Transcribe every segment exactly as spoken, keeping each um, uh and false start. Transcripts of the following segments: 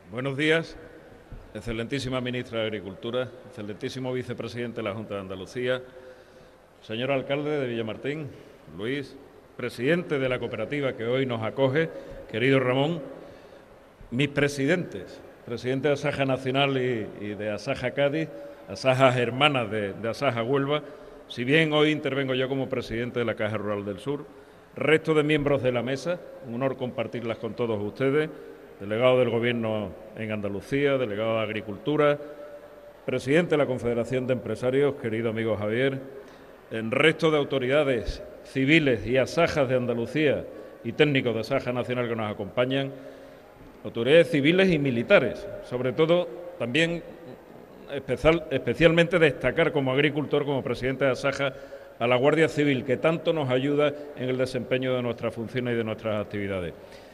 Buenos días, excelentísima ministra de Agricultura, excelentísimo vicepresidente de la Junta de Andalucía, señor alcalde de Villamartín, Luis, presidente de la cooperativa que hoy nos acoge, querido Ramón, mis presidentes, presidente de Asaja Nacional y, y de Asaja Cádiz, Asajas hermanas de, de Asaja Huelva, si bien hoy intervengo yo como presidente de la Caja Rural del Sur, resto de miembros de la mesa, un honor compartirlas con todos ustedes, delegado del Gobierno en Andalucía, delegado de Agricultura, presidente de la Confederación de Empresarios, querido amigo Javier, el resto de autoridades civiles y asajas de Andalucía y técnicos de Asaja Nacional que nos acompañan, autoridades civiles y militares, sobre todo también especial, especialmente destacar como agricultor, como presidente de Asaja, a la Guardia Civil, que tanto nos ayuda en el desempeño de nuestras funciones y de nuestras actividades.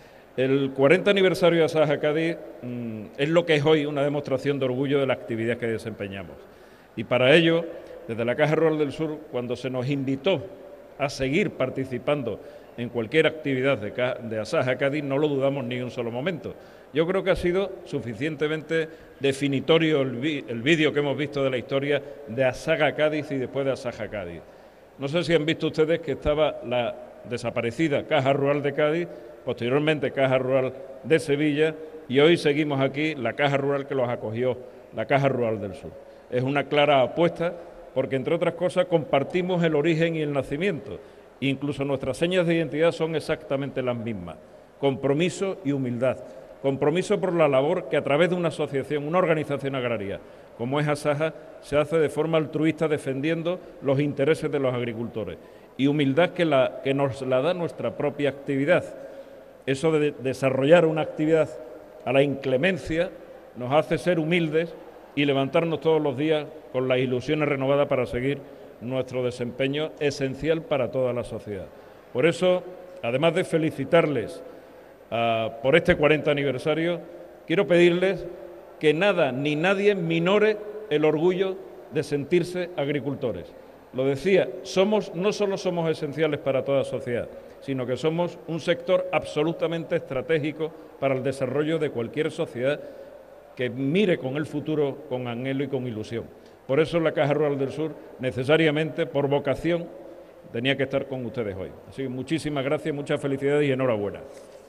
El cuarenta aniversario de Asaja Cádiz mmm, es lo que es hoy una demostración de orgullo de la actividad que desempeñamos. Y para ello, desde la Caja Rural del Sur, cuando se nos invitó a seguir participando en cualquier actividad de, de Asaja Cádiz, no lo dudamos ni un solo momento. Yo creo que ha sido suficientemente definitorio el, el vídeo que hemos visto de la historia de Asaja Cádiz y después de Asaja Cádiz. No sé si han visto ustedes que estaba la desaparecida Caja Rural de Cádiz, posteriormente Caja Rural de Sevilla, y hoy seguimos aquí la Caja Rural que los acogió, la Caja Rural del Sur. Es una clara apuesta porque, entre otras cosas, compartimos el origen y el nacimiento. Incluso nuestras señas de identidad son exactamente las mismas: compromiso y humildad. Compromiso por la labor que a través de una asociación, una organización agraria como es Asaja, se hace de forma altruista defendiendo los intereses de los agricultores. Y humildad que, la, que nos la da nuestra propia actividad. Eso de desarrollar una actividad a la inclemencia nos hace ser humildes y levantarnos todos los días con las ilusiones renovadas para seguir nuestro desempeño esencial para toda la sociedad. Por eso, además de felicitarles uh, por este cuarenta aniversario, quiero pedirles que nada ni nadie minore el orgullo de sentirse agricultores. Lo decía, somos, no solo somos esenciales para toda sociedad, sino que somos un sector absolutamente estratégico para el desarrollo de cualquier sociedad que mire con el futuro con anhelo y con ilusión. Por eso la Caja Rural del Sur, necesariamente, por vocación, tenía que estar con ustedes hoy. Así que muchísimas gracias, muchas felicidades y enhorabuena.